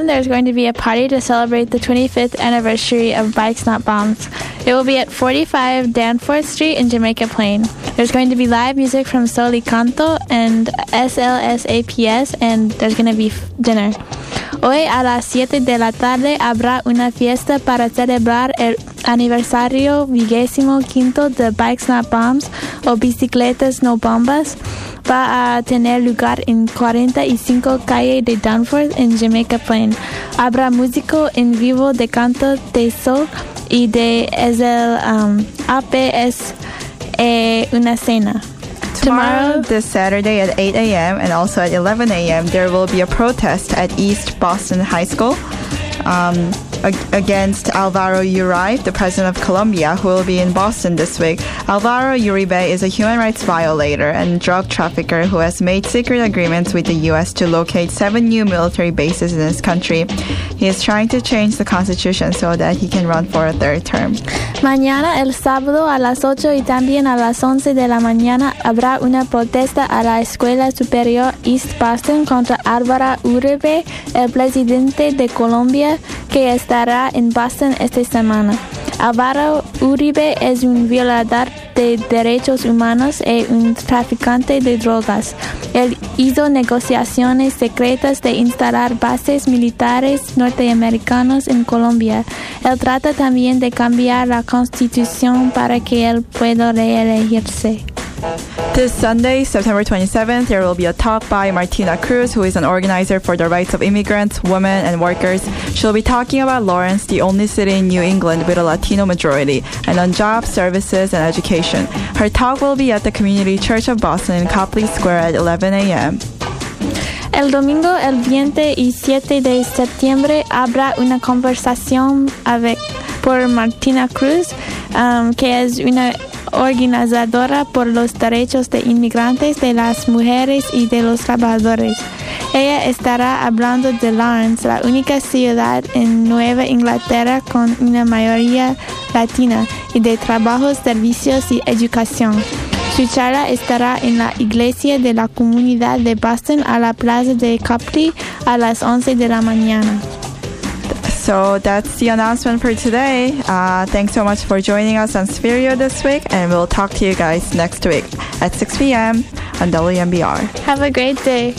Boston, there's going to be a party to celebrate the 25th anniversary of Bikes Not Bombs. It will be at 45 Danforth Street in Jamaica Plain. There's going to be live music from Soli Canto and SLSAPS, and there's going to be dinner. Hoy a las 7 de la tarde habrá una fiesta para celebrar el aniversario 25 de Bikes Not Bombs o Bicicletas No Bombas. Va a tener lugar en 45 calle de Danforth en Jamaica Plain. Habrá músico en vivo de canto de sol y de APS una cena. Tomorrow, this Saturday at 8 a.m. and also at 11 a.m., there will be a protest at East Boston High School against Alvaro Uribe, the president of Colombia, who will be in Boston this week. Alvaro Uribe is a human rights violator and drug trafficker who has made secret agreements with the U.S. to locate 7 new military bases in his country. He is trying to change the constitution so that he can run for a third term. Mañana, el sábado, a las 8 y también a las 11 de la mañana, habrá una protesta a la Escuela Superior East Boston contra Álvaro Uribe, el presidente de Colombia, que estará en Boston esta semana. Álvaro Uribe es un violador de derechos humanos y un traficante de drogas. Él hizo negociaciones secretas de instalar bases militares norteamericanas en Colombia. Él trata también de cambiar la constitución para que él pueda reelegirse. This Sunday, September 27th, there will be a talk by Martina Cruz, who is an organizer for the rights of immigrants, women, and workers. She'll be talking about Lawrence, the only city in New England with a Latino majority, and on jobs, services, and education. Her talk will be at the Community Church of Boston in Copley Square at 11 a.m. El domingo, el 27 de septiembre, habrá una conversación por Martina Cruz, que es una organizadora por los derechos de inmigrantes, de las mujeres y de los trabajadores. Ella estará hablando de Lawrence, la única ciudad en Nueva Inglaterra con una mayoría latina, y de trabajos, servicios y educación. Su charla estará en la iglesia de la comunidad de Boston a la plaza de Copley a las 11 de la mañana. So that's the announcement for today. Thanks so much for joining us on Spherio this week, and we'll talk to you guys next week at 6 p.m. on WMBR. Have a great day.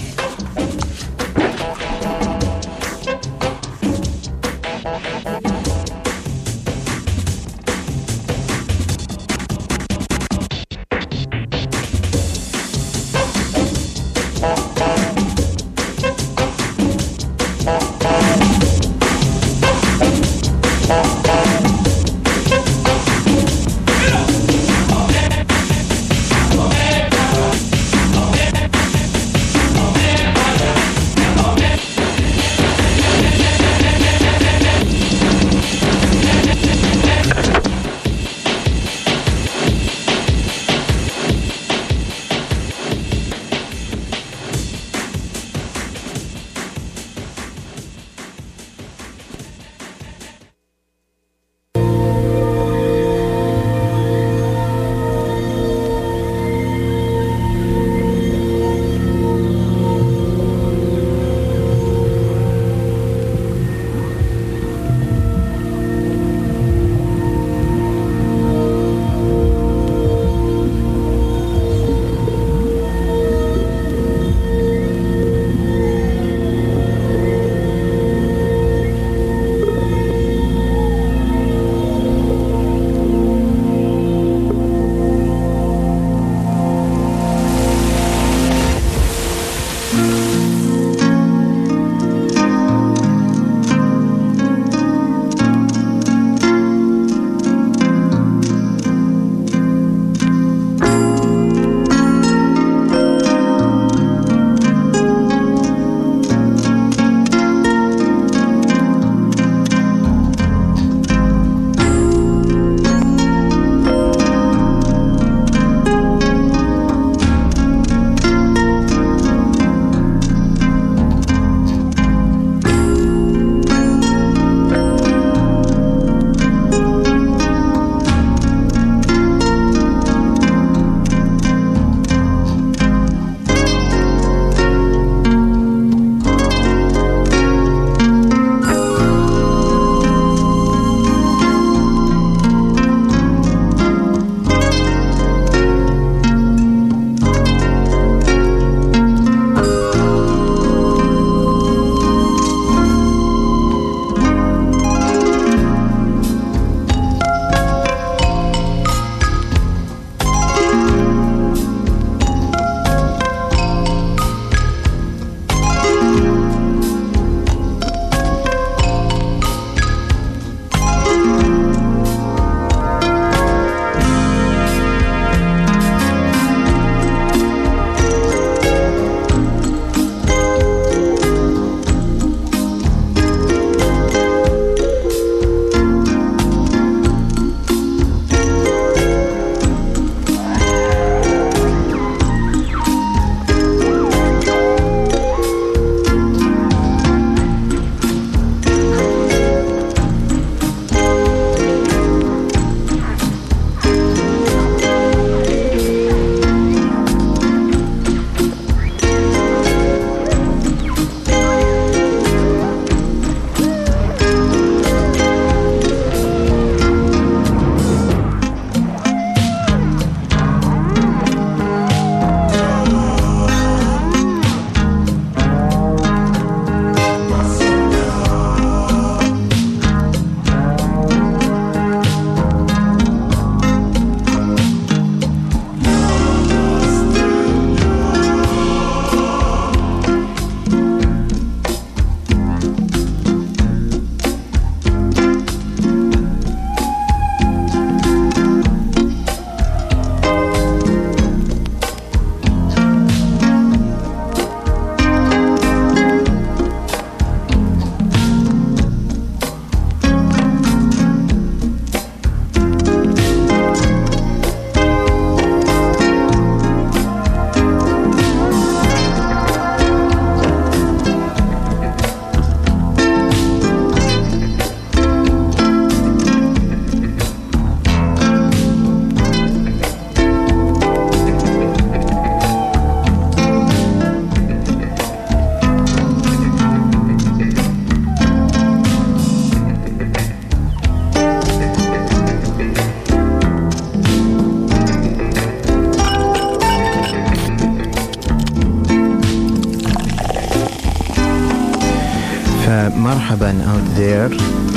Marhaban out there.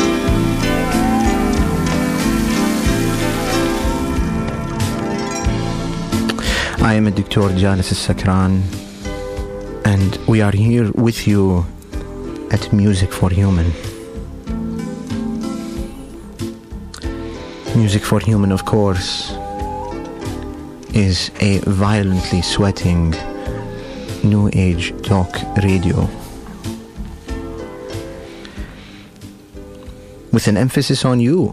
I am Dr. Jalis Sakran, and we are here with you at Music for Human. Music for Human, of course, is a violently sweating New Age talk radio with an emphasis on you.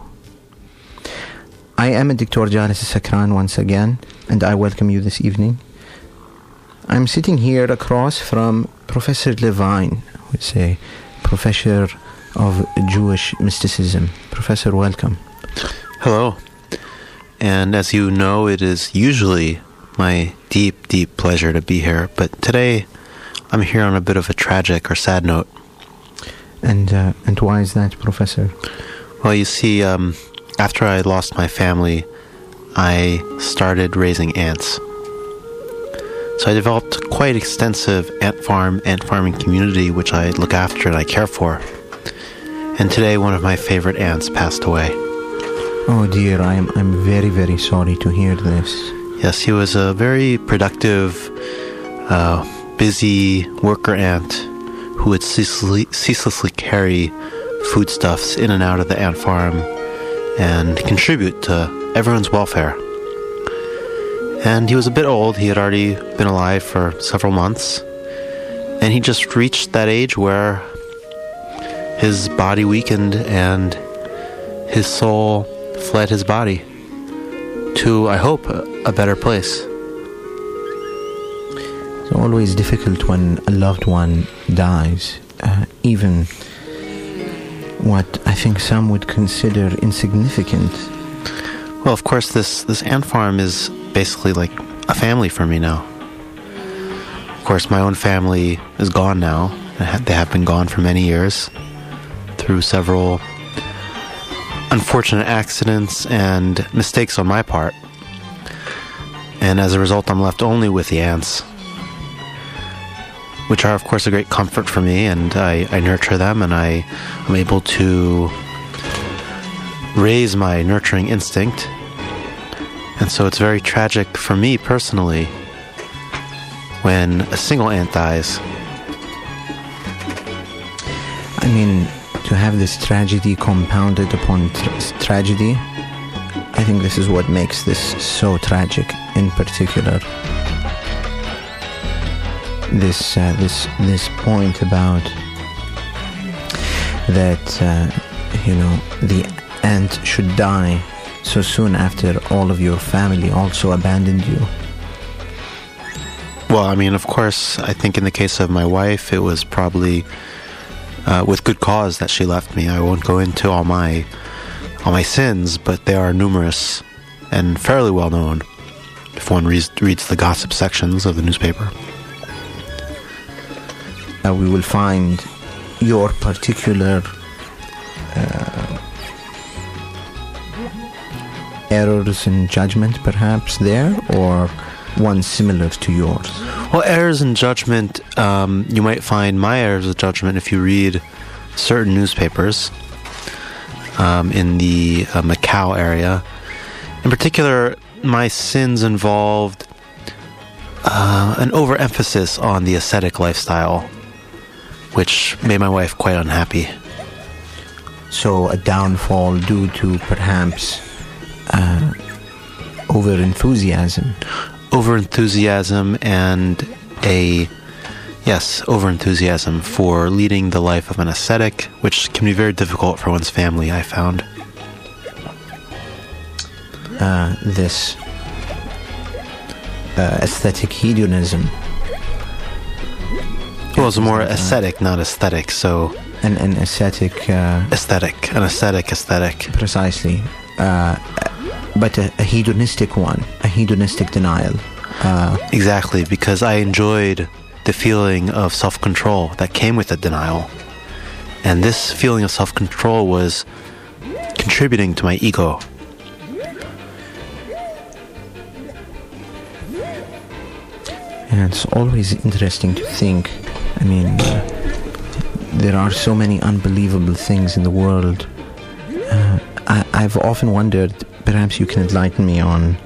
I am Dr. Jalis Sakran once again, and I welcome you this evening. I'm sitting here across from Professor Levine, who is a professor of Jewish mysticism. Professor, welcome. Hello. And as you know, it is usually my deep, deep pleasure to be here, but today I'm here on a bit of a tragic or sad note. And why is that, Professor? Well, you see, after I lost my family, I started raising ants. So I developed quite extensive ant farming community, which I look after and I care for. And today, one of my favorite ants passed away. Oh dear, I'm very, very sorry to hear this. Yes, he was a very productive, busy worker ant who would ceaselessly carry foodstuffs in and out of the ant farm and contribute to everyone's welfare. And he was a bit old. He had already been alive for several months. And he just reached that age where his body weakened and his soul fled his body to, I hope, a better place. It's always difficult when a loved one dies, even what I think some would consider insignificant. Well, of course, this ant farm is basically like a family for me now. Of course, my own family is gone now. They have been gone for many years through several unfortunate accidents and mistakes on my part. And as a result, I'm left only with the ants, which are, of course, a great comfort for me, and I nurture them, and I am able to raise my nurturing instinct. And so it's very tragic for me personally when a single ant dies. I mean, to have this tragedy compounded upon tragedy, I think this is what makes this so tragic in particular. This point about that, the ant should die so soon after all of your family also abandoned you. Well, I mean, of course, I think in the case of my wife, it was probably with good cause that she left me. I won't go into all my sins, but they are numerous and fairly well known if one reads the gossip sections of the newspaper. We will find your particular errors in judgment perhaps there, or one similar to yours? Well, errors in judgment, you might find my errors of judgment if you read certain newspapers in the Macau area. In particular, my sins involved an overemphasis on the ascetic lifestyle, which made my wife quite unhappy. So a downfall due to perhaps over-enthusiasm. Over-enthusiasm and over-enthusiasm for leading the life of an ascetic, which can be very difficult for one's family, I found. This aesthetic hedonism. Well, it's more ascetic, not aesthetic, so... An ascetic... An aesthetic. Precisely. But a hedonistic one. A hedonistic denial. Exactly, because I enjoyed the feeling of self-control that came with the denial. And this feeling of self-control was contributing to my ego. And it's always interesting to think, I mean, there are so many unbelievable things in the world. I've often wondered, perhaps you can enlighten me on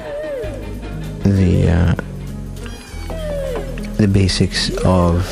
the basics of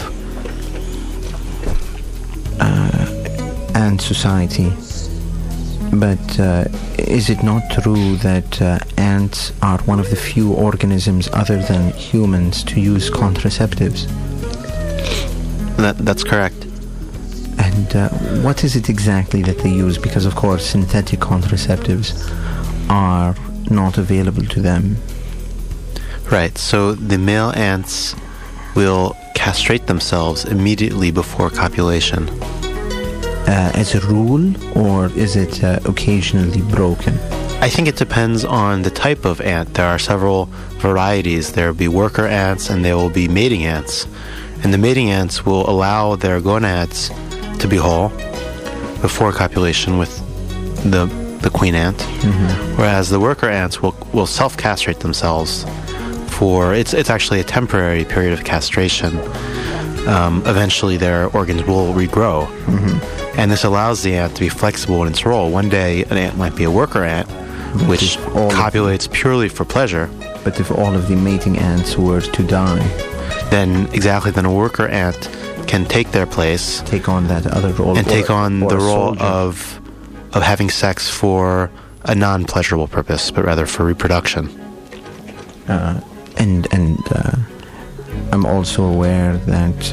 ant society. But is it not true that ants are one of the few organisms other than humans to use contraceptives? That's correct. And what is it exactly that they use? Because, of course, synthetic contraceptives are not available to them. Right, so the male ants will castrate themselves immediately before copulation. As a rule, or is it occasionally broken? I think it depends on the type of ant. There are several varieties. There will be worker ants and there will be mating ants. And the mating ants will allow their gonads to be whole before copulation with the queen ant, whereas the worker ants will self-castrate themselves for it's actually a temporary period of castration. Eventually their organs will regrow, and this allows the ant to be flexible in its role. One day an ant might be a worker ant, which copulates purely for pleasure. But if all of the mating ants were to die, then a worker ant can take their place, take on that other role, and take on the role of having sex for a non-pleasurable purpose, but rather for reproduction. And I'm also aware that,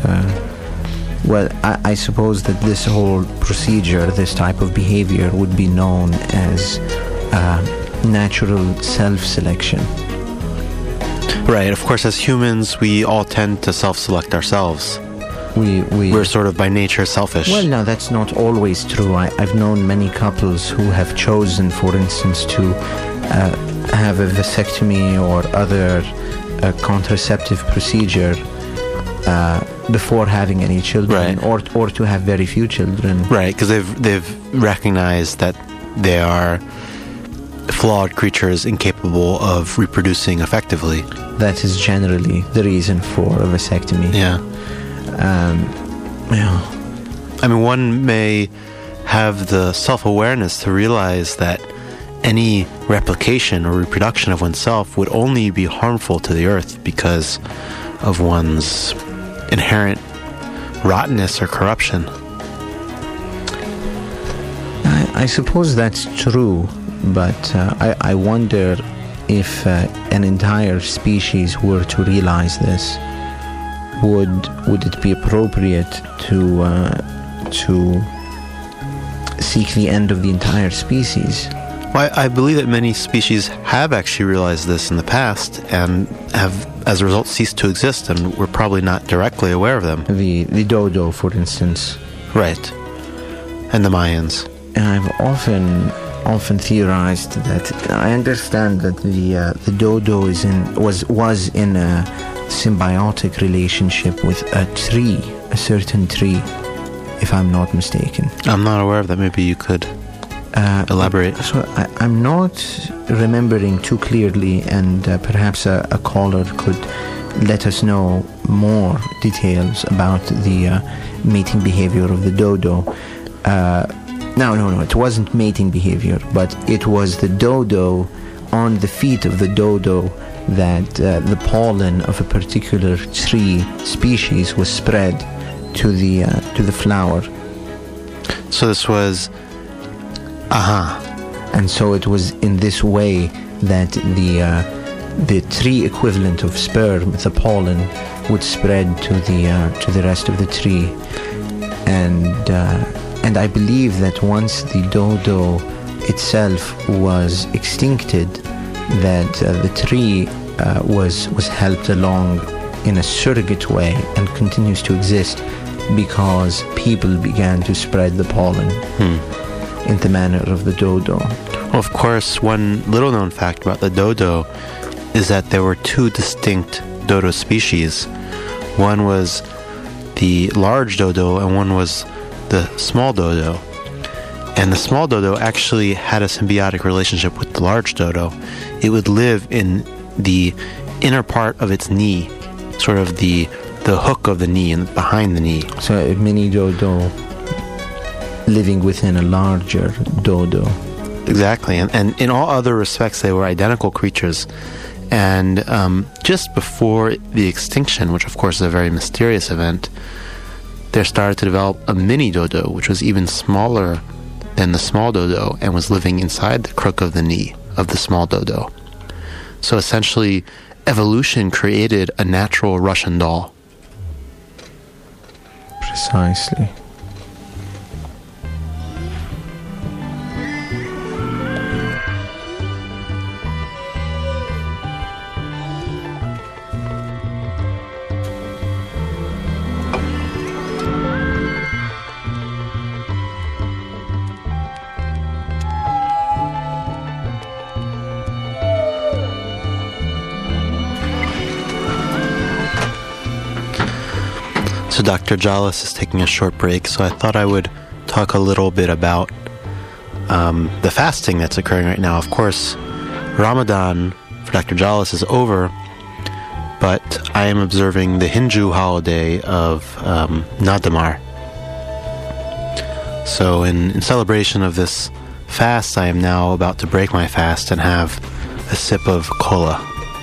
I suppose that this whole procedure, this type of behavior, would be known as natural self-selection. Right. Of course, as humans, we all tend to self-select ourselves. We're sort of by nature selfish. Well, no, that's not always true. I've known many couples who have chosen, for instance, to have a vasectomy or other contraceptive procedure before having any children, right, or to have very few children. Right, because they've recognized that they are flawed creatures incapable of reproducing effectively. That is generally the reason for a vasectomy. Yeah. I mean, one may have the self-awareness to realize that any replication or reproduction of oneself would only be harmful to the earth because of one's inherent rottenness or corruption. I suppose that's true, but I wonder if an entire species were to realize this, would it be appropriate to seek the end of the entire species? Well, I believe that many species have actually realized this in the past and have, as a result, ceased to exist, and we're probably not directly aware of them. The dodo, for instance. Right. And the Mayans. I've often theorized that I understand that the dodo was in a symbiotic relationship with a certain tree, if I'm not mistaken. I'm not aware of that. Maybe you could elaborate. So I'm not remembering too clearly, and perhaps a caller could let us know more details about the mating behavior of the dodo. No, it wasn't mating behavior, but it was the dodo on the feet of the dodo that the pollen of a particular tree species was spread to the flower. So this was and so it was in this way that the tree equivalent of sperm, the pollen, would spread to the rest of the tree, and I believe that once the dodo itself was extincted, that the tree was helped along in a surrogate way and continues to exist because people began to spread the pollen in the manner of the dodo. Well, of course, one little known fact about the dodo is that there were two distinct dodo species. One was the large dodo and one was the small dodo. And the small dodo actually had a symbiotic relationship with the large dodo. It would live in the inner part of its knee, sort of the the hook of the knee and behind the knee. So a mini dodo living within a larger dodo. Exactly, and in all other respects, they were identical creatures. And just before the extinction, which of course is a very mysterious event, there started to develop a mini dodo, which was even smaller than the small dodo and was living inside the crook of the knee of the small dodo. So essentially, evolution created a natural Russian doll. Precisely. So Dr. Jalis is taking a short break, so I thought I would talk a little bit about the fasting that's occurring right now. Of course, Ramadan for Dr. Jalis is over, but I am observing the Hindu holiday of Nadamar. So in celebration of this fast, I am now about to break my fast and have a sip of cola.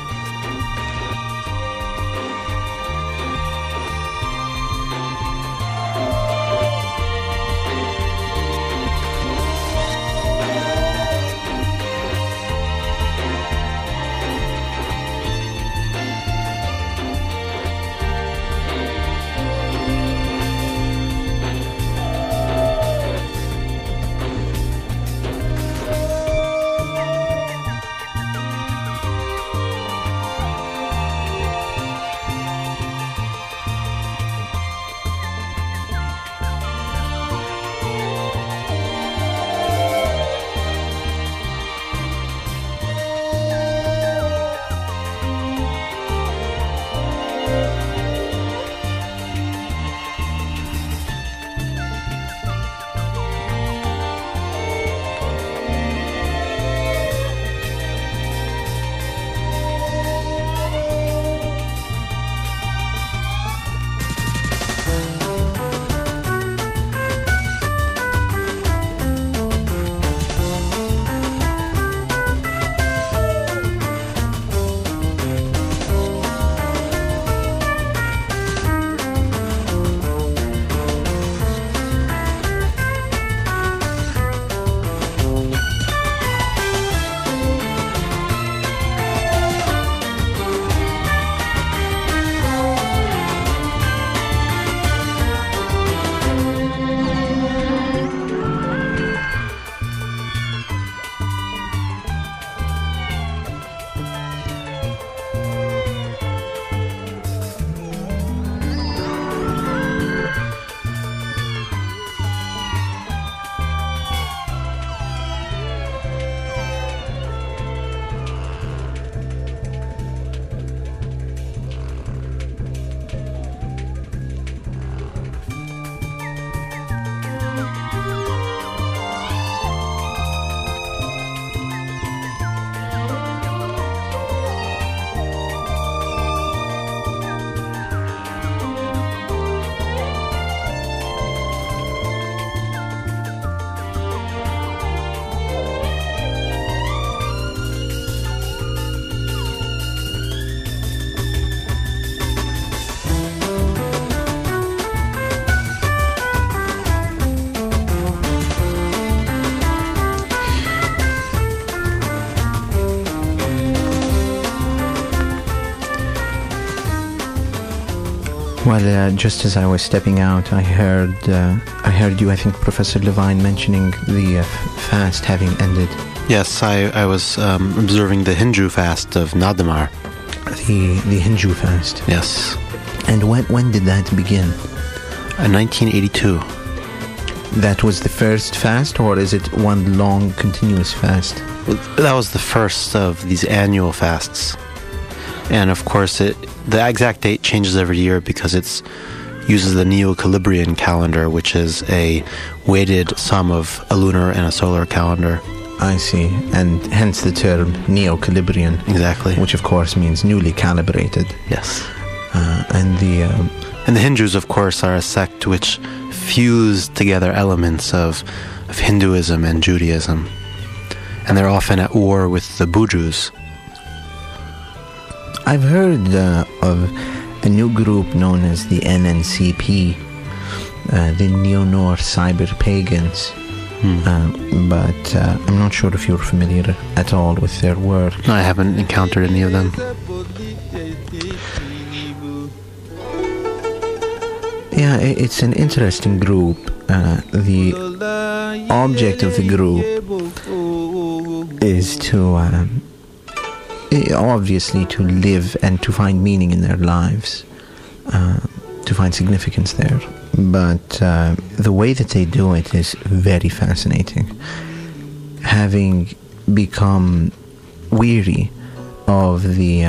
Well, just as I was stepping out, I heard you, I think, Professor Levine, mentioning the fast having ended. Yes, I was observing the Hindu fast of Nadamar. The Hindu fast. Yes. And when did that begin? 1982. That was the first fast, or is it one long continuous fast? That was the first of these annual fasts. And of course, the exact date changes every year because it uses the Neo-Calibrian calendar, which is a weighted sum of a lunar and a solar calendar. I see, and hence the term Neo-Calibrian. Exactly. Which of course means newly calibrated. Yes. And the Hindus, of course, are a sect which fuse together elements of Hinduism and Judaism. And they're often at war with the Bujus. I've heard of a new group known as the NNCP, the Neo-Norse Cyber Pagans. But I'm not sure if you're familiar at all with their work. I haven't encountered any of them. Yeah, it's an interesting group. The object of the group is to obviously to live and to find meaning in their lives, to find significance there. But the way that they do it is very fascinating. Having become weary of the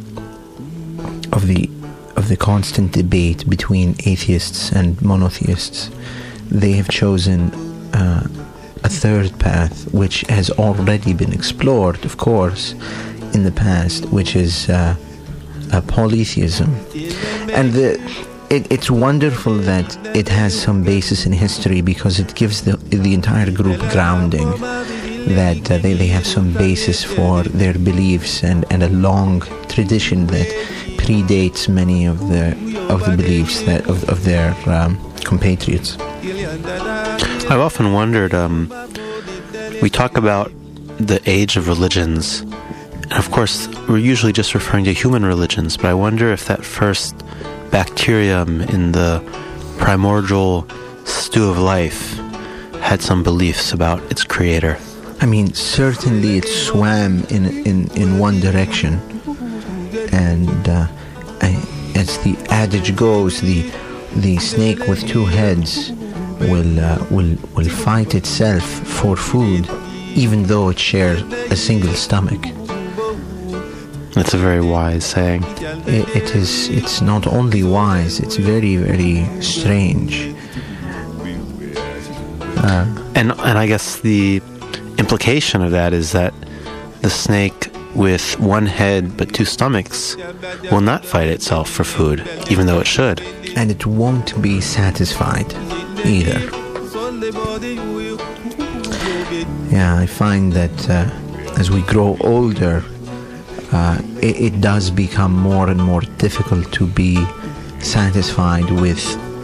constant debate between atheists and monotheists, they have chosen a third path, which has already been explored, of course, in the past, which is polytheism. And it's wonderful that it has some basis in history, because it gives the entire group grounding, that they have some basis for their beliefs and a long tradition that predates many of the beliefs that of their compatriots. I've often wondered, we talk about the age of religions, and of course we're usually just referring to human religions, but I wonder if that first bacterium in the primordial stew of life had some beliefs about its creator. I mean, certainly it swam in one direction, and as the adage goes, the snake with two heads will fight itself for food, even though it shares a single stomach. That's a very wise saying. It's not only wise, it's very, very strange. And I guess the implication of that is that the snake with one head but two stomachs will not fight itself for food, even though it should. And it won't be satisfied either. Yeah, I find that as we grow older, it does become more and more difficult to be satisfied with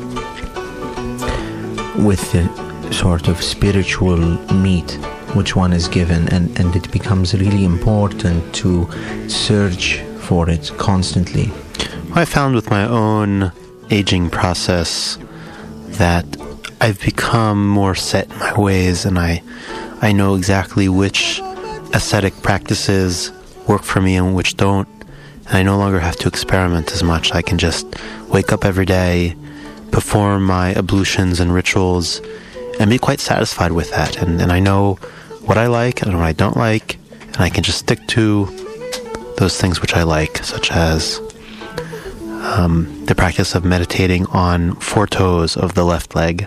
the sort of spiritual meat which one is given, and it becomes really important to search for it constantly. I found with my own aging process that I've become more set in my ways, and I know exactly which ascetic practices work for me and which don't, and I no longer have to experiment as much. I can just wake up every day, perform my ablutions and rituals, and be quite satisfied with that. And I know what I like and what I don't like, and I can just stick to those things which I like, such as the practice of meditating on 4 toes of the left leg.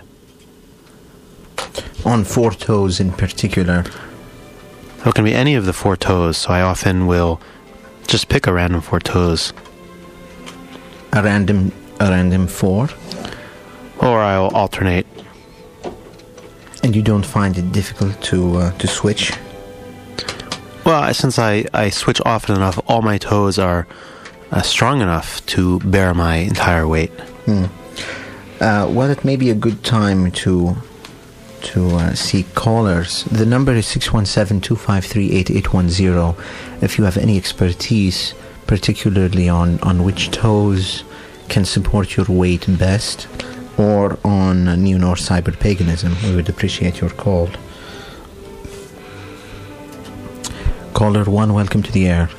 On 4 toes in particular? So it can be any of the 4 toes, so I often will just pick a random 4 toes. A random 4? Or I'll alternate. And you don't find it difficult to switch? Well, since I switch often enough, all my toes are strong enough to bear my entire weight. Well, it may be a good time to seek callers. The number is 617-253-8810. If you have any expertise, particularly on which toes can support your weight best, or on Neo-Norse Cyber Paganism, we would appreciate your call. Caller 1, welcome to the air.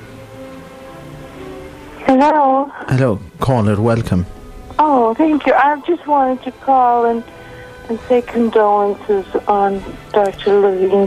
Hello. Hello, caller, welcome. Oh, thank you. I just wanted to call and say condolences on Dr. Levine's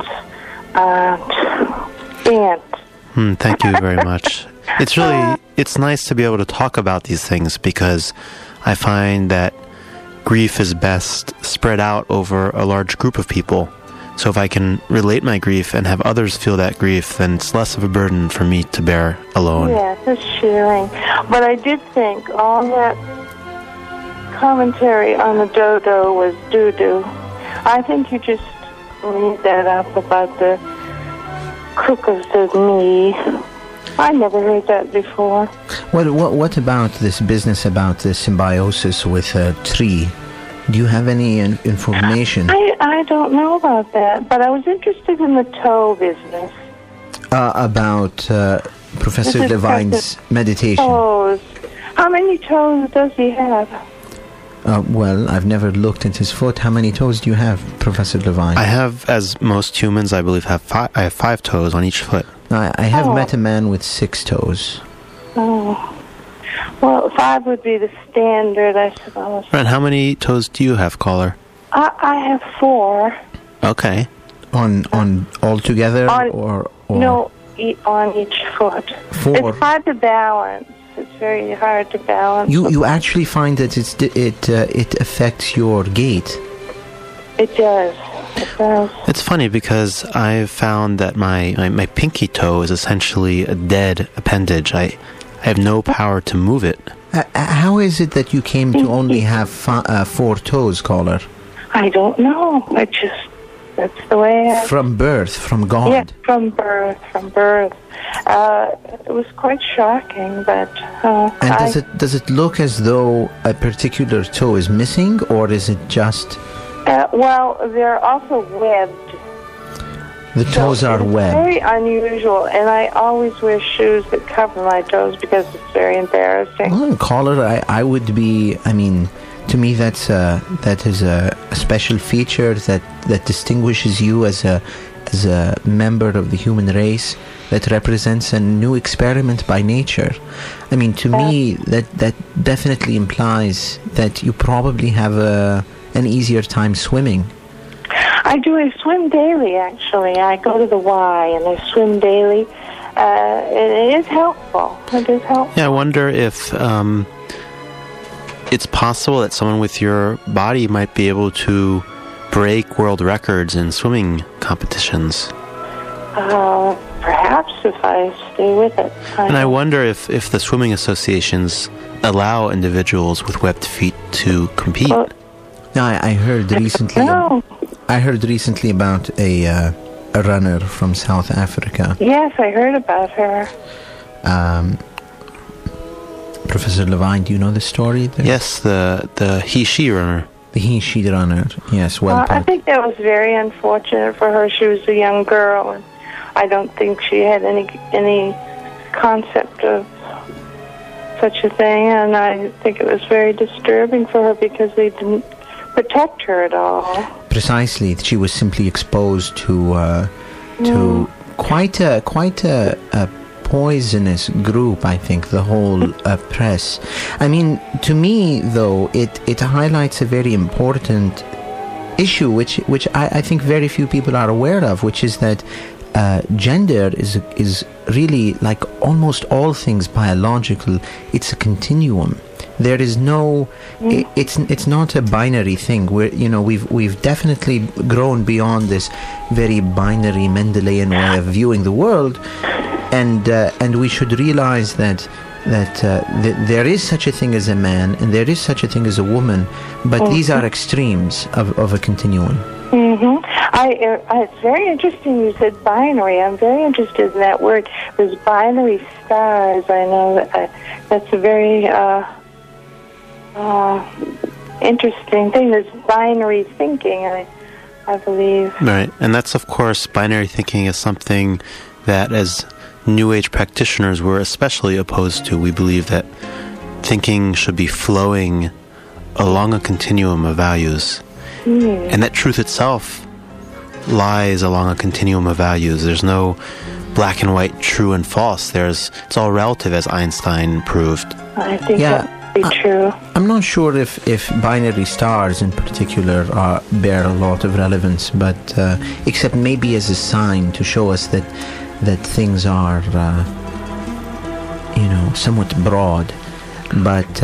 aunt. Thank you very much. It's nice to be able to talk about these things, because I find that grief is best spread out over a large group of people, So if I can relate my grief and have others feel that grief, then it's less of a burden for me to bear alone. Yes, it's sharing. But I did think all that commentary on the dodo was doo-doo. I think you just made that up about the crook of the knee. I never heard that before. What about this business about the symbiosis with a tree? Do you have any information? I don't know about that, but I was interested in the toe business. About Professor Levine's meditation. Toes. How many toes does he have? Well, I've never looked at his foot. How many toes do you have, Professor Levine? I have, as most humans, I believe, I have 5 toes on each foot. I have met a man with 6 toes. Oh. Well, 5 would be the standard, I suppose. And how many toes do you have, caller? I have 4. Okay. On all together, or no, on each foot. 4. It's hard to balance. It's very hard to balance. You actually find that it affects your gait. It does. It does. It's funny because I've found that my pinky toe is essentially a dead appendage. I have no power to move it. How is it that you came to only have 4 toes, caller? I don't know. That's the way From birth, from God? Yeah, from birth. It was quite shocking, but... and does it look as though a particular toe is missing, or is it just... well, they're also webbed. The toes are webbed. Very unusual, and I always wear shoes that cover my toes because it's very embarrassing. Well, caller, I would be... I mean... To me, that is a special feature that distinguishes you as a member of the human race, that represents a new experiment by nature. I mean, to me, that definitely implies that you probably have an easier time swimming. I do. I swim daily, actually. I go to the Y and I swim daily. It is helpful. It is helpful. Yeah, I wonder if... it's possible that someone with your body might be able to break world records in swimming competitions. Perhaps if I stay with it. And I wonder if the swimming associations allow individuals with webbed feet to compete. Well, Now, I heard recently. No. I heard recently about a runner from South Africa. Yes, I heard about her. Professor Levine, do you know the story? Yes, the he-she runner. The he-she runner, yes, well put. I think that was very unfortunate for her. She was a young girl, and I don't think she had any concept of such a thing, and I think it was very disturbing for her because they didn't protect her at all. Precisely, she was simply exposed to quite a poisonous group, I think, the whole press. I mean, to me, though, it highlights a very important issue, which I think very few people are aware of, which is that gender is really, like almost all things biological, it's a continuum. There is no, it's not a binary thing. We've definitely grown beyond this very binary Mendelian way of viewing the world. And we should realize that there is such a thing as a man and there is such a thing as a woman, but these are extremes of a continuum. Mm-hmm. It's very interesting you said binary. I'm very interested in that word. There's binary stars. I know that's a very interesting thing. There's binary thinking, I believe. Right, and that's, of course, binary thinking is something that as New Age practitioners we're especially opposed to. We believe that thinking should be flowing along a continuum of values, and that truth itself lies along a continuum of values. There's no black and white, true and false. It's all relative, as Einstein proved. I think that would be true. I'm not sure if binary stars in particular bear a lot of relevance, but except maybe as a sign to show us that things are, somewhat broad, but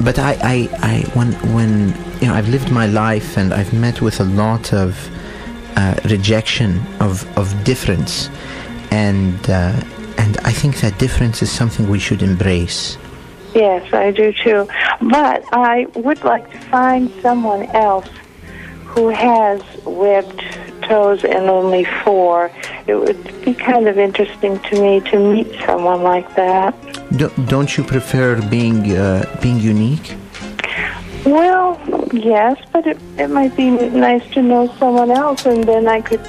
I when I've lived my life and I've met with a lot of rejection of difference, and I think that difference is something we should embrace. Yes, I do too. But I would like to find someone else who has webbed toes and only 4. It would be kind of interesting to me to meet someone like that. Don't you prefer being unique? Well, yes, but it might be nice to know someone else, and then I could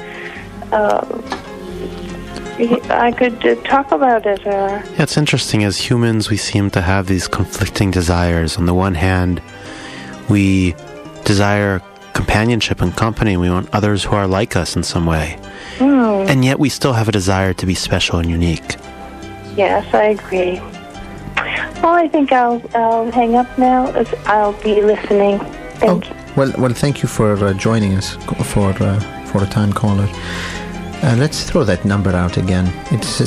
talk about it. Yeah, it's interesting. As humans, we seem to have these conflicting desires. On the one hand, we desire companionship and company. We want others who are like us in some way. And yet we still have a desire to be special and unique. Yes, I agree. Well, I think I'll hang up now. I'll be listening. Thank you. Well, thank you for joining us for a time caller. Let's throw that number out again. It's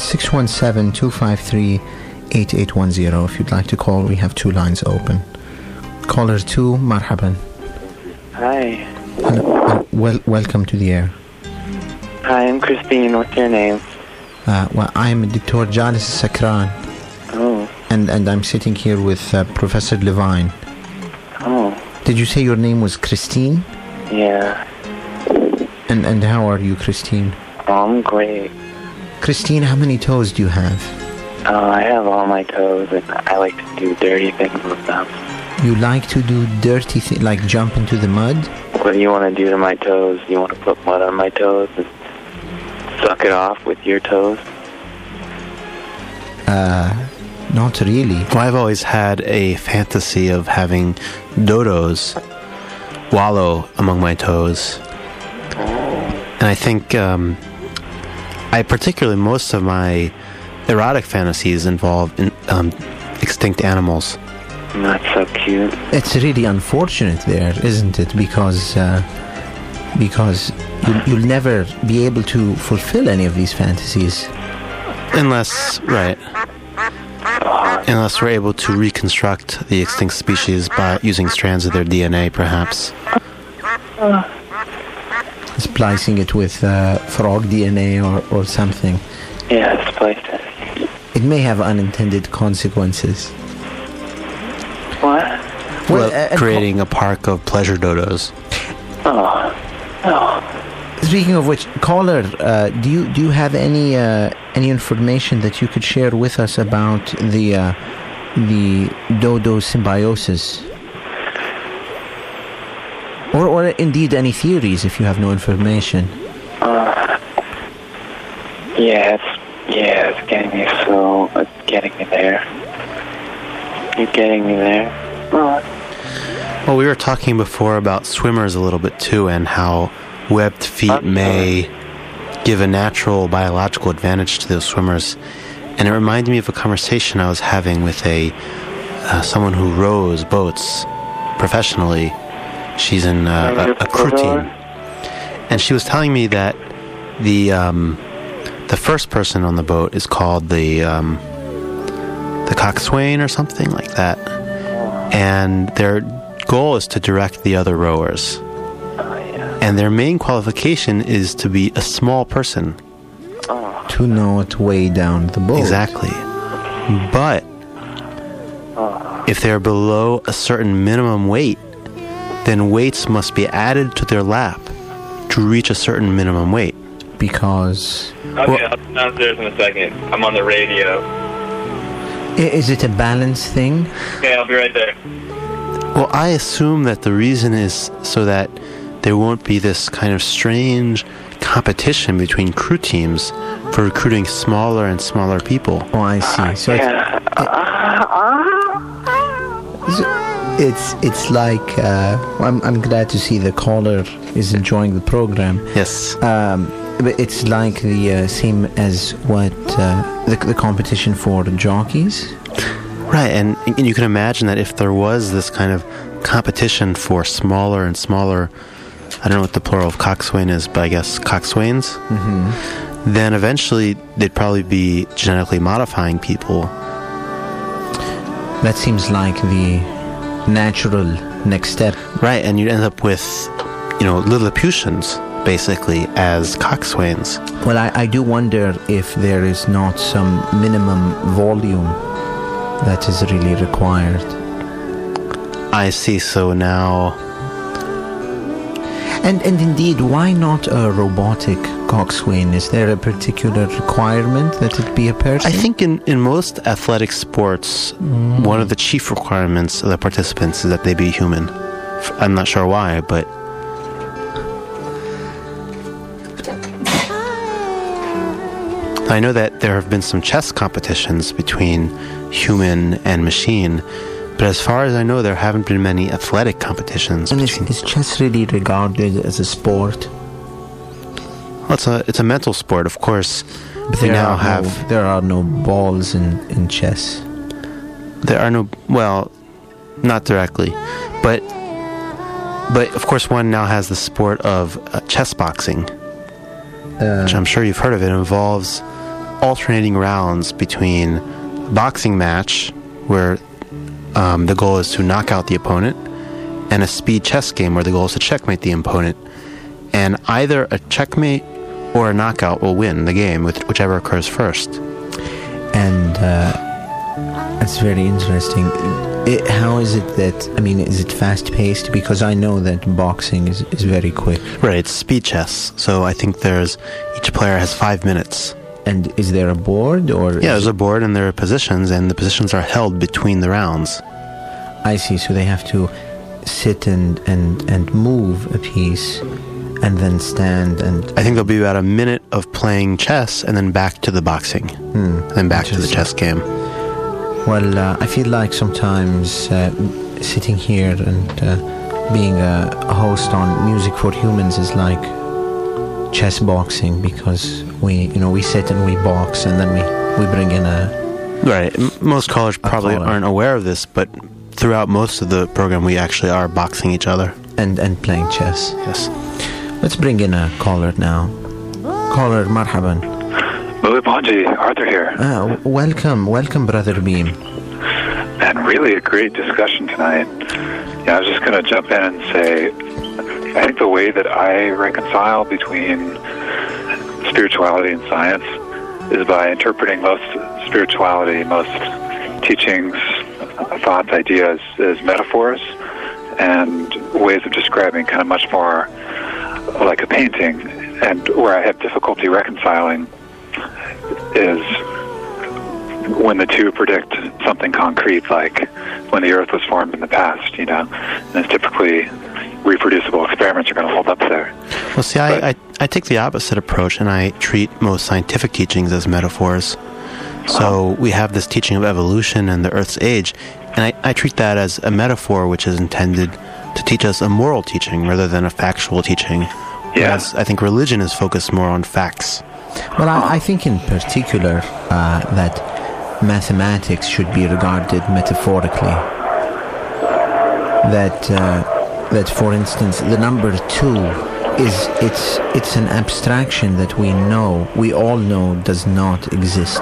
617-253-8810. If you'd like to call, we have 2 lines open. Caller 2, marhaban. Hi. Hello. Welcome to the air. Hi, I'm Christine. What's your name? Well, I'm Dr. Jalis Sakran. Oh. And I'm sitting here with Professor Levine. Oh. Did you say your name was Christine? Yeah. And how are you, Christine? I'm great. Christine, how many toes do you have? I have all my toes, and I like to do dirty things with them. You like to do dirty things, like jump into the mud? What do you want to do to my toes? You want to put mud on my toes and suck it off with your toes? Not really. Well, I've always had a fantasy of having dodos wallow among my toes. And I think most of my erotic fantasies involve extinct animals. That's so cute. It's really unfortunate there, isn't it? Because you'll never be able to fulfill any of these fantasies. Unless we're able to reconstruct the extinct species by using strands of their DNA, perhaps. Splicing it with frog DNA or something. Yeah, splice it. It may have unintended consequences. What? Well, creating a park of pleasure dodos. Oh. Speaking of which, caller, do you have any information that you could share with us about the dodo symbiosis, or indeed any theories if you have no information? It's getting me slow. It's getting me there. You're getting me there. Well, we were talking before about swimmers a little bit too, and how webbed feet may give a natural biological advantage to those swimmers. And it reminded me of a conversation I was having with someone who rows boats professionally. She's in a crew team, and she was telling me that the first person on the boat is called the coxswain or something like that, and their goal is to direct the other rowers. And their main qualification is to be a small person. To not weigh down the boat. Exactly. But if they're below a certain minimum weight, then weights must be added to their lap to reach a certain minimum weight. Because... Okay, I'll be downstairs in a second. I'm on the radio. Is it a balance thing? Okay, I'll be right there. Well, I assume that the reason is so that there won't be this kind of strange competition between crew teams for recruiting smaller and smaller people. Oh, I see. So it's like I'm glad to see the caller is enjoying the program. Yes. But it's like the same as what the competition for jockeys. Right, and you can imagine that if there was this kind of competition for smaller and smaller, I don't know what the plural of coxswain is, but I guess coxswains, then eventually they'd probably be genetically modifying people. That seems like the natural next step. Right, and you'd end up with, Lilliputians. basically, as coxswains. Well, I do wonder if there is not some minimum volume that is really required. I see, so now... And indeed, why not a robotic coxswain? Is there a particular requirement that it be a person? I think in most athletic sports, one of the chief requirements of the participants is that they be human. I'm not sure why, but... I know that there have been some chess competitions between human and machine, but as far as I know, there haven't been many athletic competitions. And is chess really regarded as a sport? Well, it's a mental sport, of course. But there are no balls in chess. There are no, well, not directly, but of course one now has the sport of chess boxing, which I'm sure you've heard of. It involves alternating rounds between a boxing match where the goal is to knock out the opponent, and a speed chess game where the goal is to checkmate the opponent. And either a checkmate or a knockout will win the game, whichever occurs first. And that's very interesting. How is it that, I mean, is it fast-paced? Because I know that boxing is very quick. Right, it's speed chess. So I think each player has 5 minutes. And is there a board? Yeah, there's a board and there are positions, and the positions are held between the rounds. I see, so they have to sit and move a piece and then stand and... I think there'll be about a minute of playing chess and then back to the boxing. And then back to the chess game. Well, I feel like sometimes sitting here and being a host on Music for Humans is like chess boxing, because we sit and we box and then we bring in a... Right. Most callers probably aren't aware of this, but throughout most of the program we actually are boxing each other. And playing chess. Yes. Let's bring in a caller now. Caller, marhaban. Louis Bonji, Arthur here. Welcome, Brother Beam. And really a great discussion tonight. Yeah, I was just going to jump in and say, I think the way that I reconcile between spirituality and science is by interpreting most spirituality, most teachings, thoughts, ideas as metaphors and ways of describing kind of much more like a painting. And where I have difficulty reconciling is when the two predict something concrete, like when the Earth was formed in the past, and it's typically reproducible experiments are going to hold up there. Well, see, I take the opposite approach, and I treat most scientific teachings as metaphors. So we have this teaching of evolution and the Earth's age, and I treat that as a metaphor which is intended to teach us a moral teaching rather than a factual teaching. Whereas I think religion is focused more on facts. Well, I think in particular that mathematics should be regarded metaphorically. That for instance, the number 2 it's an abstraction that we all know does not exist.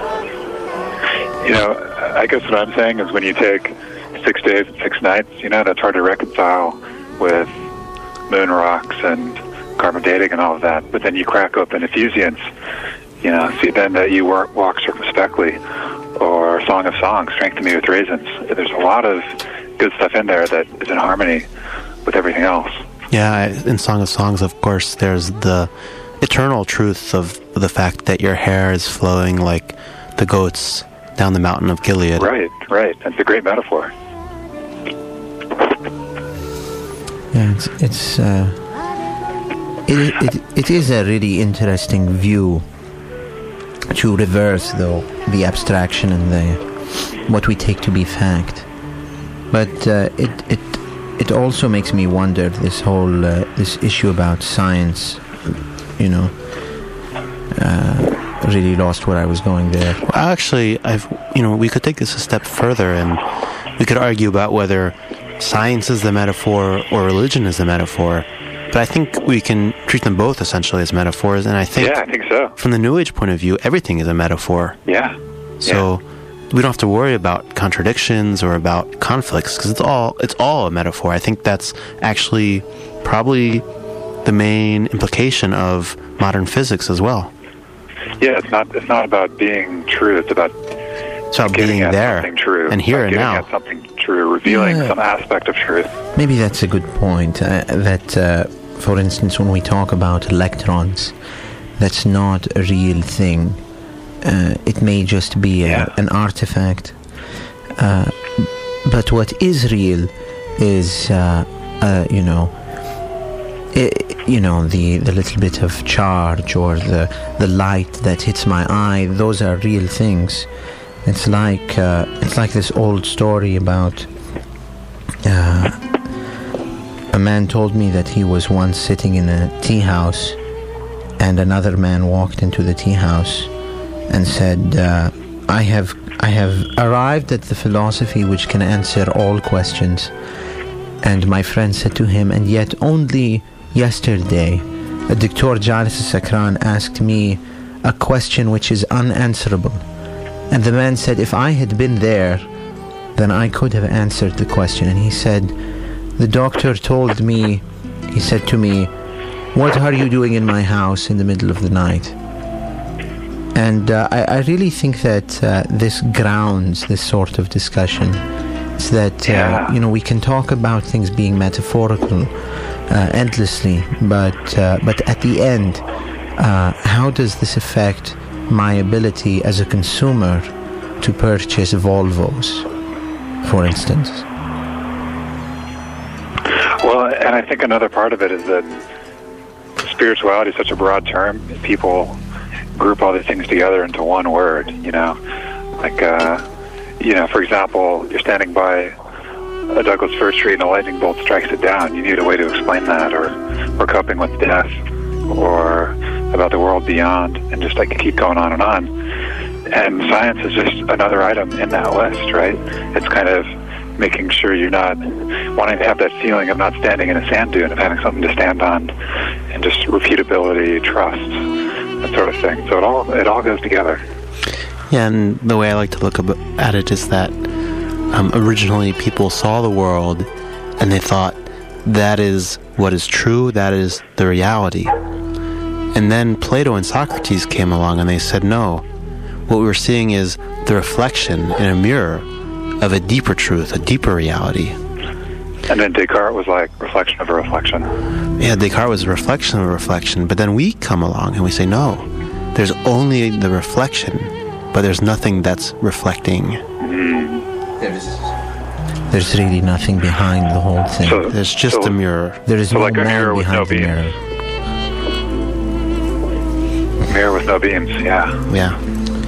I guess what I'm saying is when you take 6 days and 6 nights, that's hard to reconcile with moon rocks and carbon dating and all of that. But then you crack open Ephesians, see then that you walk circumspectly, or Song of Songs, strengthen me with raisins. There's a lot of good stuff in there that is in harmony with everything else. Yeah, in Song of Songs, of course, there's the eternal truth of the fact that your hair is flowing like the goats down the mountain of Gilead. Right. That's a great metaphor. Yeah, it is a really interesting view to reverse, though, the abstraction and what we take to be fact. But it also makes me wonder, this whole this issue about science. Really lost where I was going there. Well, actually, we could take this a step further, and we could argue about whether science is the metaphor or religion is the metaphor. But I think we can treat them both essentially as metaphors, and I think so. From the New Age point of view, everything is a metaphor. Yeah. So we don't have to worry about contradictions or about conflicts, because it's all a metaphor. I think that's actually probably the main implication of modern physics as well. Yeah, it's not about being true. It's about being there something true, and here and now. Getting at something true, revealing some aspect of truth. Maybe that's a good point. For instance, when we talk about electrons, that's not a real thing. It may just be an artifact. But what is real is, the little bit of charge or the light that hits my eye. Those are real things. It's like this old story about a man told me that he was once sitting in a tea house, and another man walked into the tea house and said, I have arrived at the philosophy which can answer all questions. And my friend said to him, and yet only yesterday a Dr. Jalis Sakran asked me a question which is unanswerable. And the man said, if I had been there, then I could have answered the question. And he said, the doctor told me, he said to me, what are you doing in my house in the middle of the night? And I really think that this grounds this sort of discussion. It's that, we can talk about things being metaphorical endlessly, but at the end, how does this affect my ability as a consumer to purchase Volvos, for instance? Well, and I think another part of it is that spirituality is such a broad term. People group all these things together into one word, for example, you're standing by a Douglas fir tree and a lightning bolt strikes it down. You need a way to explain that, or coping with death, or about the world beyond, and just keep going on. And science is just another item in that list, right? It's kind of making sure you're not wanting to have that feeling of not standing in a sand dune, of having something to stand on, and just repeatability, trust, that sort of thing. So it all goes together. Yeah, and the way I like to look at it is that originally people saw the world and they thought that is what is true, that is the reality. And then Plato and Socrates came along and they said, no, what we were seeing is the reflection in a mirror of a deeper truth, a deeper reality. And then Descartes was like reflection of a reflection. Yeah, Descartes was a reflection of a reflection, but then we come along and we say, no, there's only the reflection, but there's nothing that's reflecting. There's really nothing behind the whole thing. There's just a mirror. There is no man behind the mirror. A mirror with no beams, yeah. Yeah.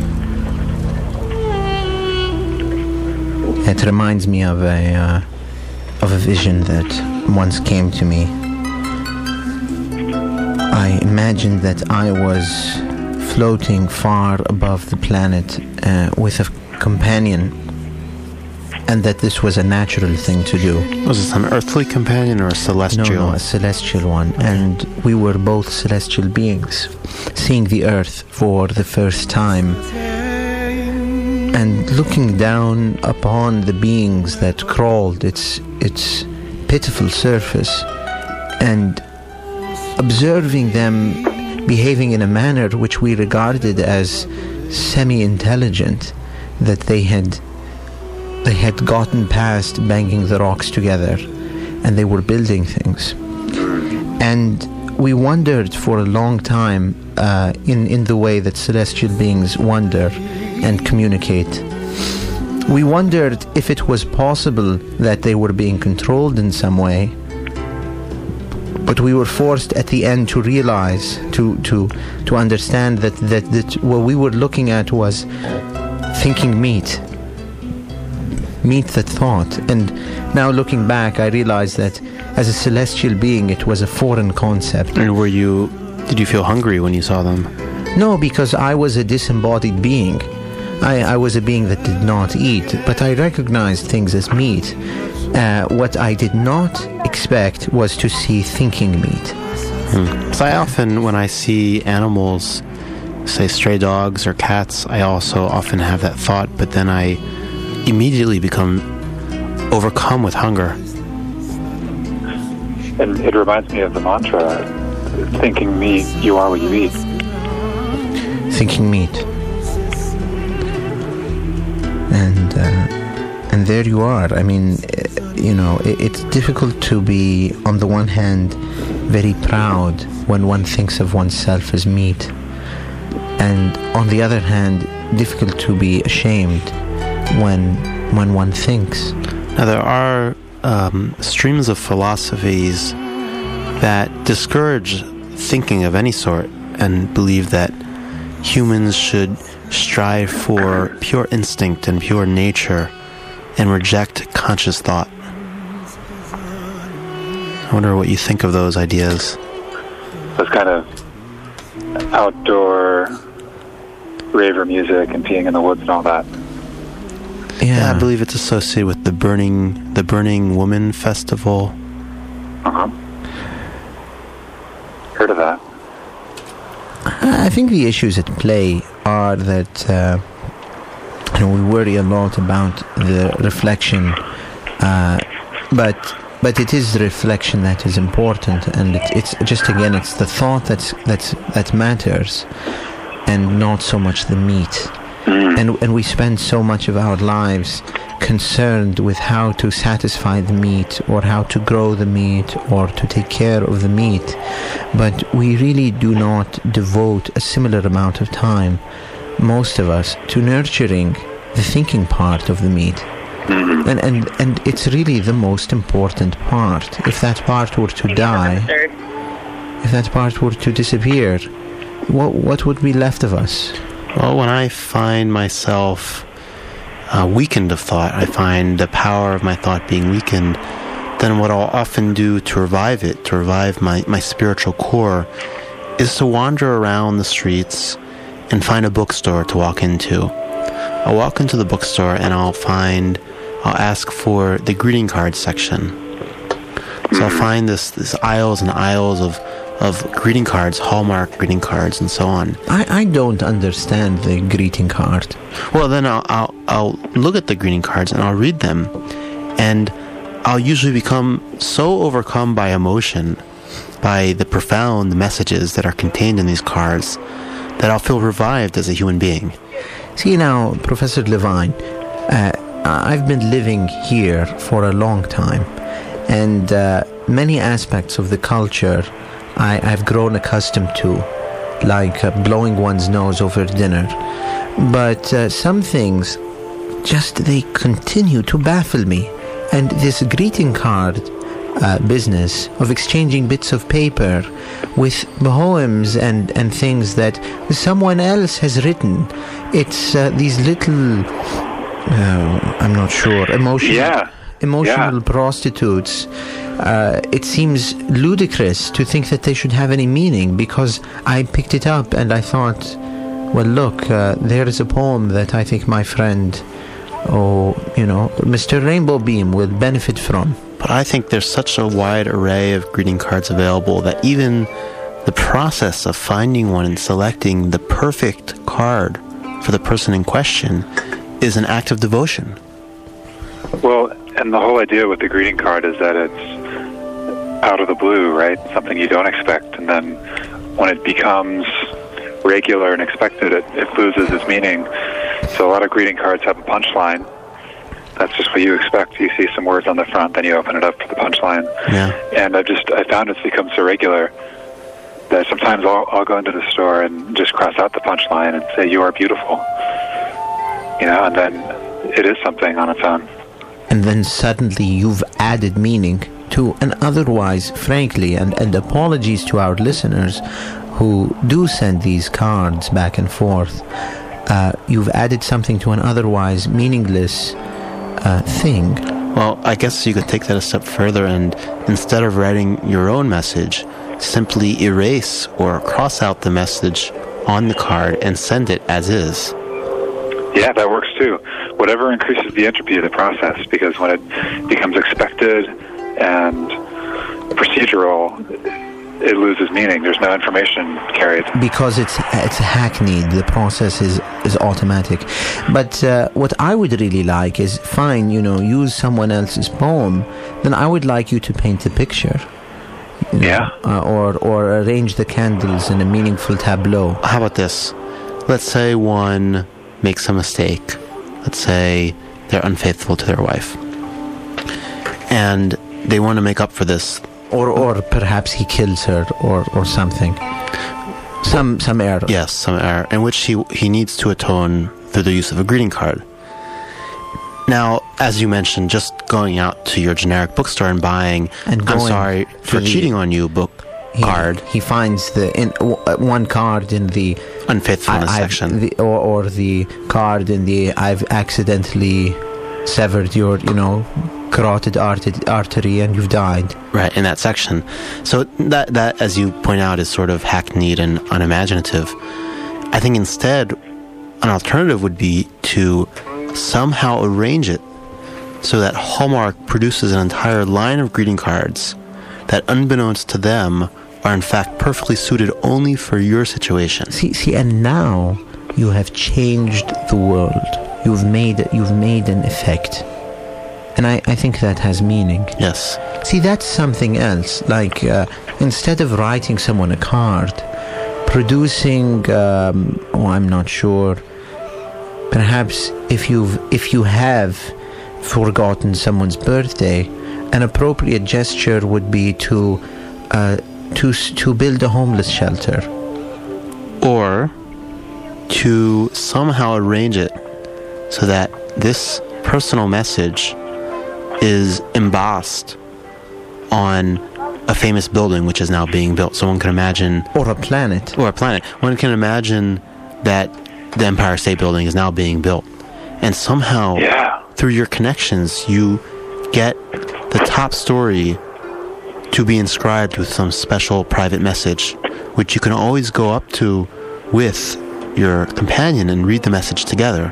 It reminds me of a vision that once came to me. I imagined that I was floating far above the planet with a companion, and that this was a natural thing to do. Was this an earthly companion or a celestial? No, a celestial one. And we were both celestial beings, seeing the earth for the first time, and looking down upon the beings that crawled its pitiful surface, and observing them behaving in a manner which we regarded as semi-intelligent, that they had gotten past banging the rocks together, and they were building things. And we wondered for a long time in the way that celestial beings wonder and communicate. We wondered if it was possible that they were being controlled in some way, but we were forced at the end to realize, to understand that what we were looking at was thinking meat that thought. And now looking back, I realize that as a celestial being, it was a foreign concept. And did you feel hungry when you saw them? No, because I was a disembodied being. I was a being that did not eat, but I recognized things as meat. What I did not expect was to see thinking meat. So I often, when I see animals, say stray dogs or cats, I also often have that thought, but then I immediately become overcome with hunger. And it reminds me of the mantra, thinking meat, you are what you eat. Thinking meat. And there you are. I mean, it's difficult to be, on the one hand, very proud when one thinks of oneself as meat, and on the other hand, difficult to be ashamed when one thinks. Now, there are streams of philosophies that discourage thinking of any sort and believe that humans should strive for pure instinct and pure nature and reject conscious thought. I wonder what you think of those ideas. Those kind of outdoor raver music and peeing in the woods and all that. Yeah, I believe it's associated with the Burning Woman Festival. Heard of that. I think the issues at play are that we worry a lot about the reflection, but it is the reflection that is important, and it's just, again, it's the thought that matters, and not so much the meat. And we spend so much of our lives concerned with how to satisfy the meat, or how to grow the meat, or to take care of the meat, but we really do not devote a similar amount of time, most of us, to nurturing the thinking part of the meat. And it's really the most important part. If that part were to die, if that part were to disappear, what would be left of us? Well, when I find myself weakened of thought, I find the power of my thought being weakened, then what I'll often do to revive it, to revive my spiritual core, is to wander around the streets and find a bookstore to walk into. I'll walk into the bookstore and I'll ask for the greeting card section. So I'll find this aisles and aisles of greeting cards, Hallmark greeting cards, and so on. I don't understand the greeting card. Well, then I'll look at the greeting cards and I'll read them, and I'll usually become so overcome by emotion, by the profound messages that are contained in these cards, that I'll feel revived as a human being. See now, Professor Levine, I've been living here for a long time, and many aspects of the culture I've grown accustomed to, like blowing one's nose over dinner. But some things, they continue to baffle me. And this greeting card business of exchanging bits of paper with poems and things that someone else has written, it's these little, I'm not sure, emotional prostitutes. It seems ludicrous to think that they should have any meaning, because I picked it up and I thought, well, look, there is a poem that I think my friend, Mr. Rainbow Beam will benefit from. But I think there's such a wide array of greeting cards available that even the process of finding one and selecting the perfect card for the person in question is an act of devotion. Well, and the whole idea with the greeting card is that it's out of the blue, right? Something you don't expect. And then when it becomes regular and expected, it loses its meaning. So a lot of greeting cards have a punchline. That's just what you expect. You see some words on the front, then you open it up for the punchline. Yeah. And I found it's become so regular that sometimes I'll go into the store and just cross out the punchline and say, "You are beautiful." And then it is something on its own. And then suddenly you've added meaning to an otherwise, frankly, and apologies to our listeners who do send these cards back and forth, you've added something to an otherwise meaningless thing. Well, I guess you could take that a step further, and instead of writing your own message, simply erase or cross out the message on the card and send it as is. Yeah, that works too. Whatever increases the entropy of the process, because when it becomes expected and procedural, it loses meaning. There's no information carried. Because it's hackneyed. The process is automatic. But what I would really like is, fine, use someone else's poem, then I would like you to paint the picture. or arrange the candles in a meaningful tableau. How about this? Let's say one makes a mistake. Let's say they're unfaithful to their wife, and they want to make up for this. Or perhaps he kills her, or something. Some error. Yes, some error, in which he needs to atone through the use of a greeting card. Now, as you mentioned, just going out to your generic bookstore and buying "I'm sorry for cheating on you" card. He finds one card in the unfaithfulness section, or the card in the "I've accidentally severed your carotid artery and you've died." Right, in that section. So that, as you point out, is sort of hackneyed and unimaginative. I think instead, an alternative would be to somehow arrange it so that Hallmark produces an entire line of greeting cards that, unbeknownst to them, are in fact perfectly suited only for your situation. See, and now you have changed the world. You've made an effect. And I think that has meaning. Yes. See, that's something else. Like, instead of writing someone a card, producing, I'm not sure, perhaps if you have forgotten someone's birthday, an appropriate gesture would be to build a homeless shelter. Or to somehow arrange it so that this personal message is embossed on a famous building which is now being built. So one can imagine... Or a planet. One can imagine that the Empire State Building is now being built. And somehow, through your connections, you get the top story to be inscribed with some special private message, which you can always go up to with your companion and read the message together.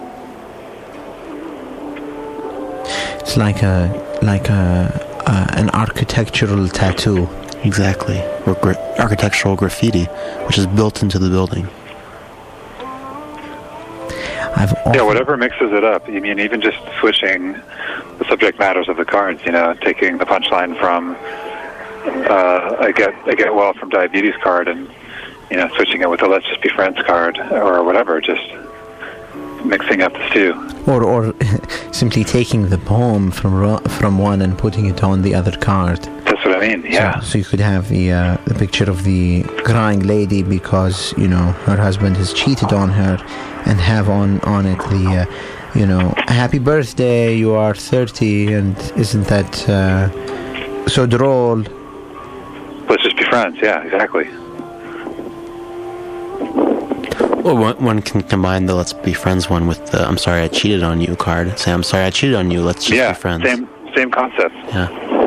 It's like an architectural tattoo. Exactly. Or architectural graffiti, which is built into the building. Whatever mixes it up. I mean, even just switching the subject matters of the cards, taking the punchline from I get well from diabetes card and, switching it with a let's just be friends card or whatever, just mixing up the stew. Or simply taking the poem from one and putting it on the other card. That's what I mean, yeah. So you could have the picture of the crying lady because, her husband has cheated on her, and have on it the, happy birthday, you are 30, and isn't that so droll? Let's just be friends, yeah, exactly. Well, one can combine the "let's be friends" one with the "I'm sorry I cheated on you" card. Say, "I'm sorry I cheated on you, let's just be friends." Same concept. Yeah.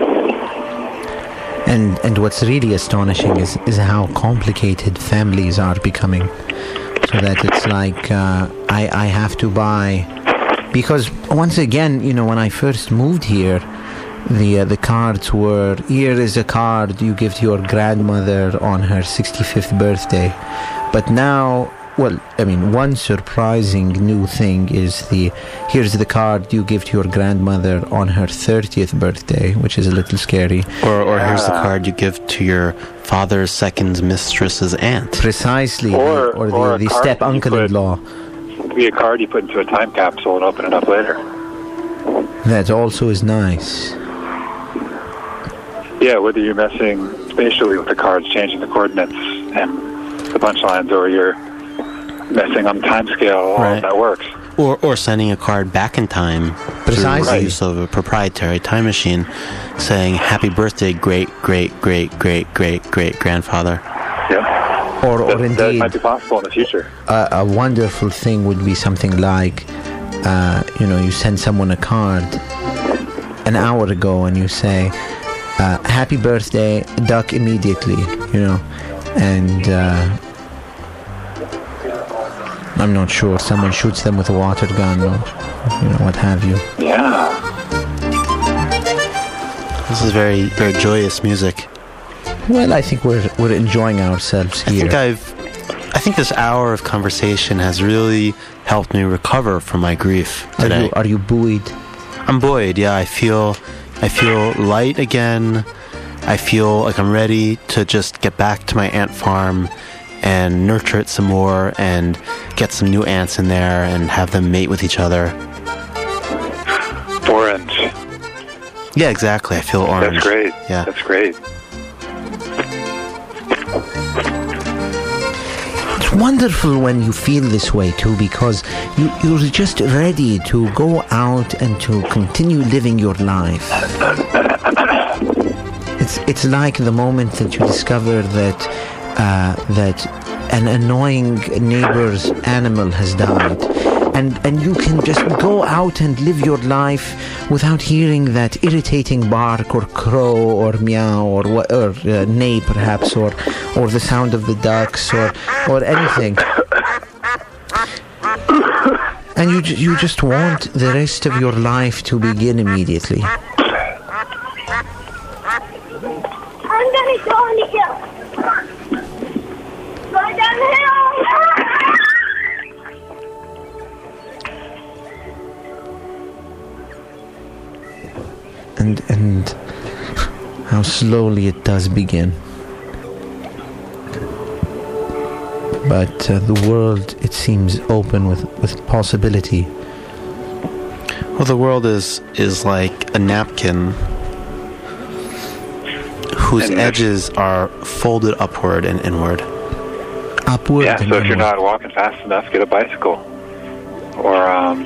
And what's really astonishing is how complicated families are becoming. So that it's like I have to buy, because once again, when I first moved here, the cards were, here is a card you give to your grandmother on her 65th birthday. But now, one surprising new thing is here's the card you give to your grandmother on her 30th birthday, which is a little scary. Or here's the card you give to your father's second mistress's aunt. Precisely. Or the step uncle-in-law. Be a card you put into a time capsule and open it up later. That also is nice. Yeah, whether you're messing spatially with the cards, changing the coordinates and the punchlines, or you're messing on the time scale, all of that works. Or sending a card back in time through the use of a proprietary time machine, saying "Happy birthday, great grandfather." Yeah. Or indeed, that might be possible in the future. A wonderful thing would be something like, you send someone a card an hour ago and you say, "Happy birthday, duck immediately," and I'm not sure, someone shoots them with a water gun or what have you. Yeah. This is very, very joyous music. Well, I think we're enjoying ourselves here. I think this hour of conversation has really helped me recover from my grief today. Are you buoyed? I'm buoyed, yeah. I feel light again. I feel like I'm ready to just get back to my ant farm and nurture it some more and get some new ants in there and have them mate with each other. Orange. Yeah, exactly. I feel orange. That's great. Yeah. That's great. It's wonderful when you feel this way too, because you're just ready to go out and to continue living your life. It's like the moment that you discover that an annoying neighbor's animal has died, and you can just go out and live your life without hearing that irritating bark or crow or meow or neigh perhaps, or the sound of the ducks or anything. And you just want the rest of your life to begin immediately. I'm gonna go on the hill. Go down the hill. And how slowly it does begin. But the world, it seems, open with possibility. Well, the world is like a napkin whose edges are folded upward and inward. Upward. Yeah, so if you're not walking fast enough, get a bicycle. Or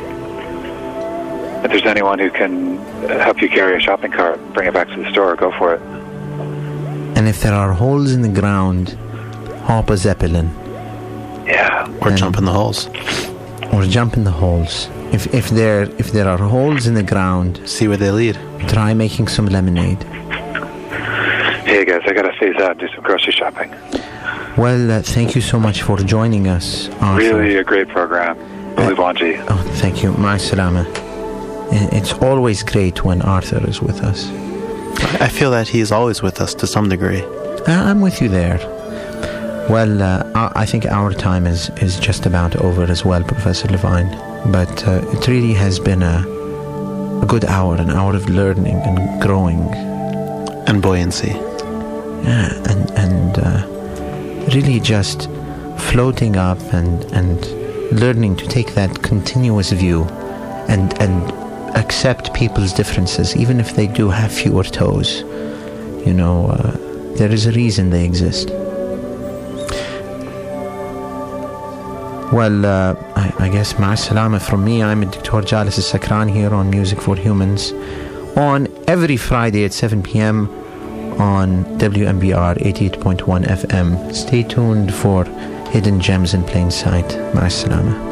if there's anyone who can help you carry a shopping cart, bring it back to the store, go for it. And if there are holes in the ground, hop a zeppelin. Yeah. Or jump in the holes. Or jump in the holes. If there are holes in the ground, see where they lead. Try making some lemonade. Hey guys, I gotta phase out and do some grocery shopping. Well, thank you so much for joining us, Arthur. Really a great program. Wanji. Oh, thank you. Ma salama. It's always great when Arthur is with us. I feel that he is always with us to some degree. I'm with you there. Well, I think our time is just about over as well, Professor Levine. But it really has been a good hour, an hour of learning and growing. And buoyancy. Yeah, and really just floating up and learning to take that continuous view and accept people's differences, even if they do have fewer toes. You know, there is a reason they exist. Well, I guess ma'a salama from me. I'm Dr. Jalis Al-Sakran here on Music for Humans on every Friday at 7 p.m. on WMBR 88.1 FM. Stay tuned for Hidden Gems in Plain Sight. Ma'a salama.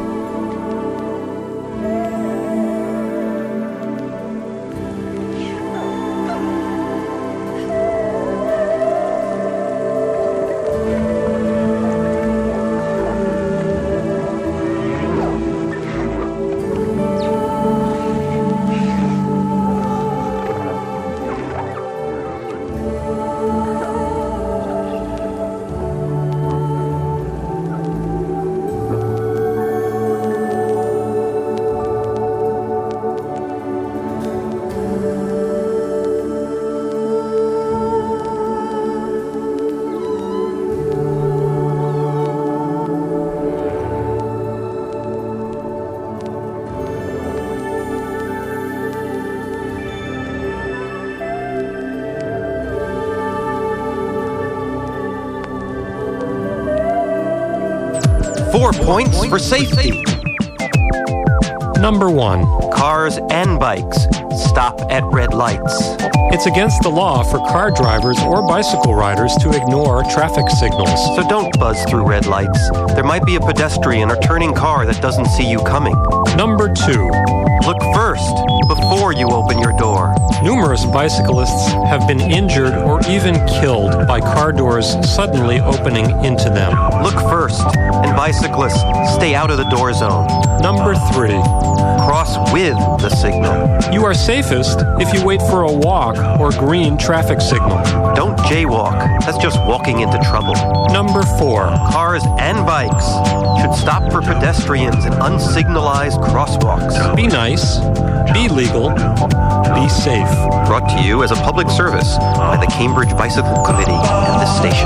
Points for safety. Number 1. Cars and bikes stop at red lights. It's against the law for car drivers or bicycle riders to ignore traffic signals. So don't buzz through red lights. There might be a pedestrian or turning car that doesn't see you coming. Number 2. Look first before you open your door. Numerous bicyclists have been injured or even killed by car doors suddenly opening into them. Look first, and bicyclists, stay out of the door zone. Number 3. Cross with the signal. You are safest if you wait for a walk or green traffic signal. Don't jaywalk. That's just walking into trouble. Number 4. 4. Cars and bikes should stop for pedestrians in unsignalized crosswalks. Be nice, be legal, be safe. Brought to you as a public service by the Cambridge Bicycle Committee and this station.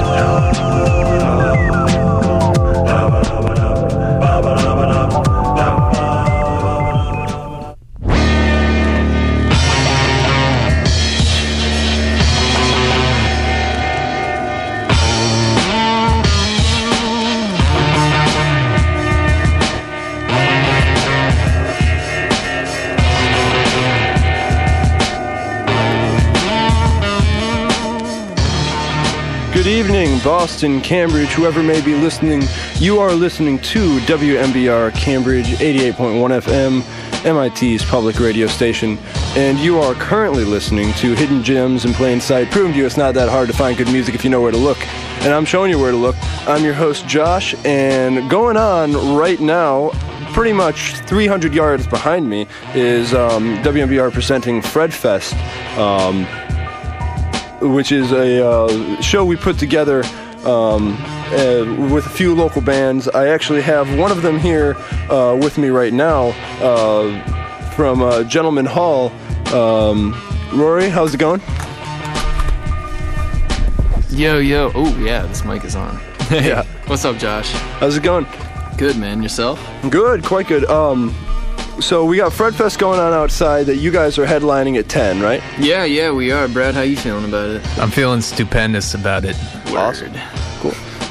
Good evening, Boston, Cambridge, whoever may be listening. You are listening to WMBR Cambridge 88.1 FM, MIT's public radio station, and you are currently listening to Hidden Gems in Plain Sight, proving to you it's not that hard to find good music if you know where to look. And I'm showing you where to look. I'm your host, Josh, and going on right now, pretty much 300 yards behind me, is WMBR presenting Fred Fest, which is a show we put together with a few local bands. I actually have one of them here with me right now from Gentleman Hall. Rory, how's it going? Yo. Oh, yeah, this mic is on. Hey, yeah. What's up, Josh? How's it going? Good, man. Yourself? Good, quite good. So we got Fred Fest going on outside that you guys are headlining at 10, right? Yeah, we are. Brad, how you feeling about it? I'm feeling stupendous about it. Awesome.